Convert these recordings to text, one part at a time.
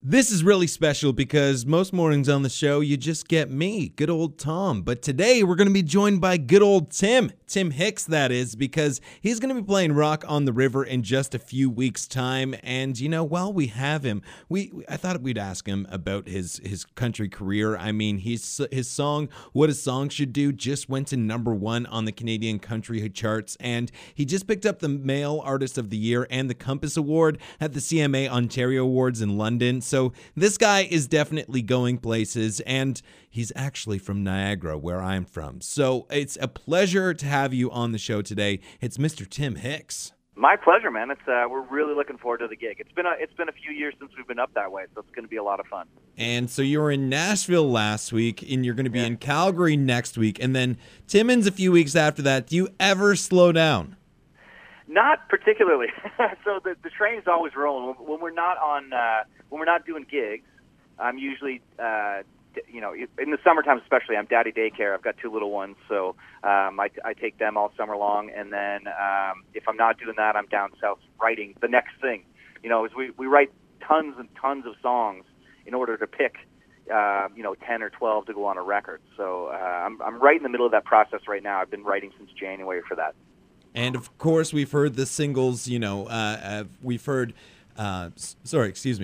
This is really special because most mornings on the show, you just get me, good old Tom. But today, we're going to be joined by good old Tim Hicks, that is, because he's going to be playing Rock on the River in just a few weeks' time. And, while we have him, I thought we'd ask him about his country career. I mean, his song, What a Song Should Do, just went to #1 on the Canadian country charts. And he just picked up the Male Artist of the Year and the Compass Award at the CMA Ontario Awards in London. So this guy is definitely going places, and he's actually from Niagara, where I'm from. So it's a pleasure to have you on the show today. It's Mr. Tim Hicks. My pleasure, man. We're really looking forward to the gig. It's been a few years since we've been up that way, so it's going to be a lot of fun. And so you were in Nashville last week, and you're going to be in Calgary next week, and then Timmins a few weeks after that. Do you ever slow down? Not particularly. So the train's always rolling. When we're not doing gigs, I'm usually, in the summertime especially, I'm daddy daycare. I've got 2 little ones, so I take them all summer long. And then if I'm not doing that, I'm down south writing the next thing. As we write tons and tons of songs in order to pick, 10 or 12 to go on a record. So I'm right in the middle of that process right now. I've been writing since January for that. And of course, we've heard the singles. We've heard. Excuse me.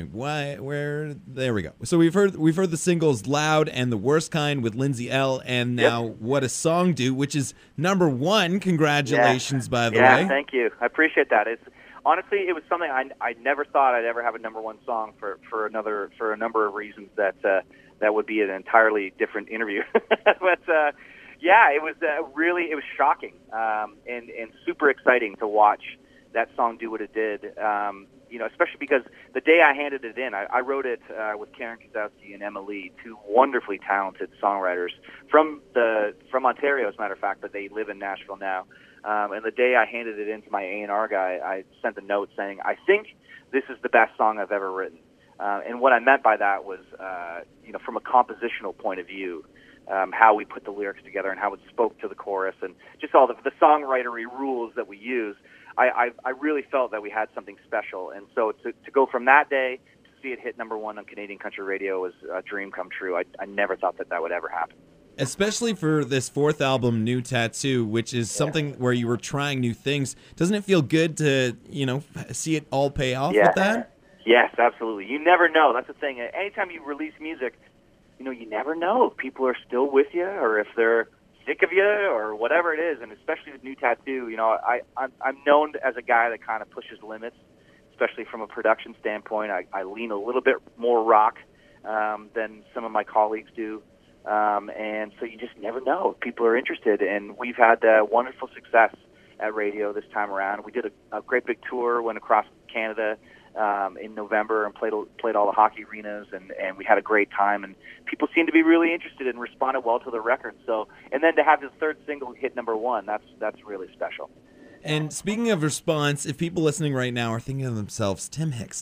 There we go. So we've heard the singles "Loud" and "The Worst Kind" with Lindsay Ell, and now "What a Song Do," which is #1. Congratulations, by the way. Yeah, thank you. I appreciate that. Honestly, it was something I never thought I'd ever have a #1 song for a number of reasons that would be an entirely different interview. But. Yeah, it was it was shocking and super exciting to watch that song do what it did. Especially because the day I handed it in, I wrote it with Karen Kazowski and Emma Lee, 2 wonderfully talented songwriters from Ontario, as a matter of fact, but they live in Nashville now. And the day I handed it in to my A&R guy, I sent a note saying, "I think this is the best song I've ever written." And what I meant by that was, from a compositional point of view. How we put the lyrics together and how it spoke to the chorus and just all the songwritery rules that we use. I really felt that we had something special. And so to go from that day to see it hit #1 on Canadian country radio was a dream come true. I never thought that would ever happen. Especially for this 4th album, New Tattoo, which is something where you were trying new things. Doesn't it feel good to, see it all pay off with that? Yes, absolutely. You never know. That's the thing. Anytime you release music, you never know if people are still with you or if they're sick of you or whatever it is. And especially with New Tattoo, I'm known as a guy that kind of pushes limits, especially from a production standpoint. I lean a little bit more rock than some of my colleagues do. And so you just never know if people are interested. And we've had wonderful success at radio this time around. We did a great big tour, went across Canada in November and played all the hockey arenas, and we had a great time, and people seemed to be really interested and responded well to the record. So, and then to have his 3rd single hit #1, that's really special. And speaking of response, if people listening right now are thinking to themselves, Tim Hicks,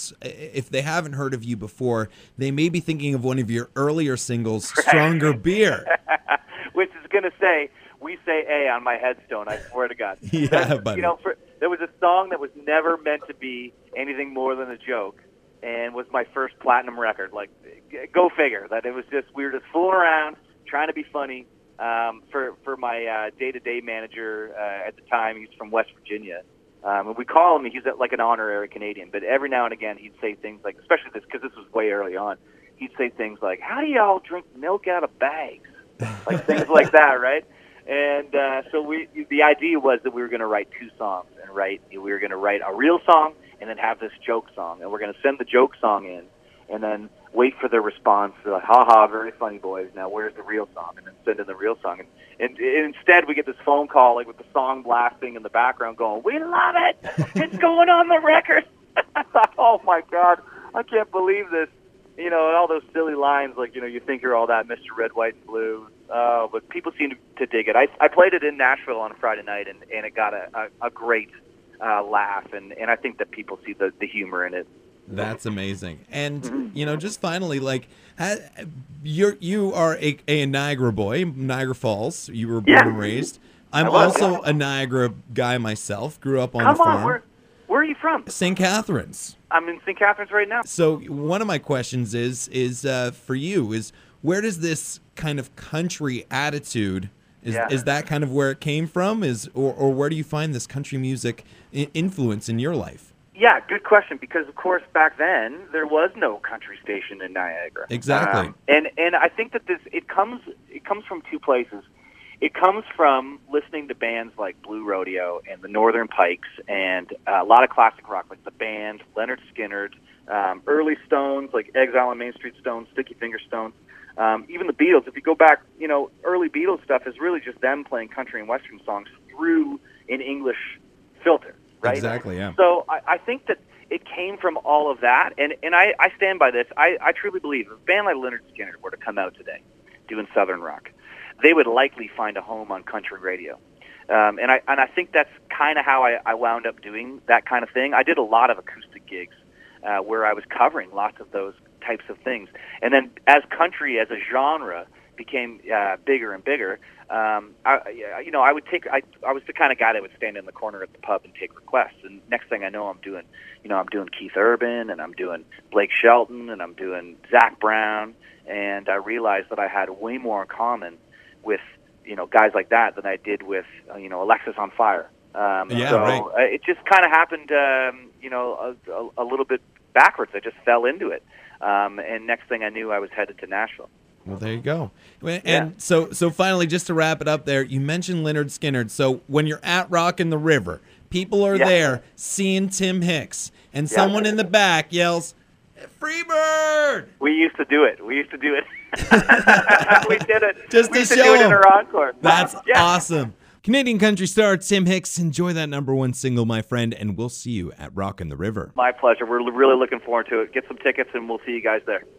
if they haven't heard of you before, they may be thinking of one of your earlier singles, Stronger Beer. Which is going to say, we say A on my headstone, I swear to God. Yeah, buddy. There was a song that was never meant to be anything more than a joke and was my first platinum record. Like, go figure. That it was just, we were just fooling around, trying to be funny. For my day-to-day manager at the time, he's from West Virginia. And we call him, he's like an honorary Canadian, but every now and again he'd say things like, especially because this was way early on, he'd say things like, "How do y'all drink milk out of bags?" Like things like that, right? And so the idea was that we were going to write 2 songs, and we were going to write a real song and then have this joke song, and we're going to send the joke song in, and then wait for the response. Like, "Ha ha, very funny, boys. Now where's the real song?" And then send in the real song, and instead we get this phone call like with the song blasting in the background, going, "We love it! It's going on the record!" I thought, "Oh my God, I can't believe this." And all those silly lines like, you think you're all that Mr. Red, White, and Blue. But people seem to dig it. I played it in Nashville on a Friday night, and it got a great laugh. And I think that people see the humor in it. That's amazing. And, just finally, you are a Niagara boy, Niagara Falls. You were born and raised. I'm also a Niagara guy myself. Grew up on a farm. Where are you from? St. Catharines. I'm in St. Catharines right now. So one of my questions is for you is where does this kind of country attitude is that kind of where it came from? Or where do you find this country music influence in your life? Yeah, good question. Because of course back then there was no country station in Niagara. Exactly. And I think that it comes from two places. It comes from listening to bands like Blue Rodeo and the Northern Pikes and a lot of classic rock like the Band, Leonard Skinner, early Stones like Exile on Main Street Stones, Sticky Finger Stones. Even the Beatles, if you go back, early Beatles stuff is really just them playing country and western songs through an English filter, right? Exactly, yeah. So I think that it came from all of that, and I stand by this. I truly believe if a band like Leonard Skinner were to come out today doing Southern rock, they would likely find a home on country radio. And I think that's kind of how I wound up doing that kind of thing. I did a lot of acoustic gigs where I was covering lots of those types of things. And then as country as a genre became bigger and bigger, I was the kind of guy that would stand in the corner at the pub and take requests. And next thing I know, I'm doing Keith Urban, and I'm doing Blake Shelton, and I'm doing Zac Brown. And I realized that I had way more in common with guys like that than I did with Alexis on Fire. Right. It just kind of happened, a little bit backwards. I just fell into it. And next thing I knew, I was headed to Nashville. Well, there you go. And so finally, just to wrap it up there, you mentioned Lynyrd Skynyrd. So when you're at Rock in the River, people are there seeing Tim Hicks, and someone in the back yells, "Freebird!" We used to do it. We did it. Just we to used show to do it in him. our encore. That's awesome. Canadian country star Tim Hicks, enjoy that #1 single, my friend, and we'll see you at Rock in the River. My pleasure. We're really looking forward to it. Get some tickets, and we'll see you guys there.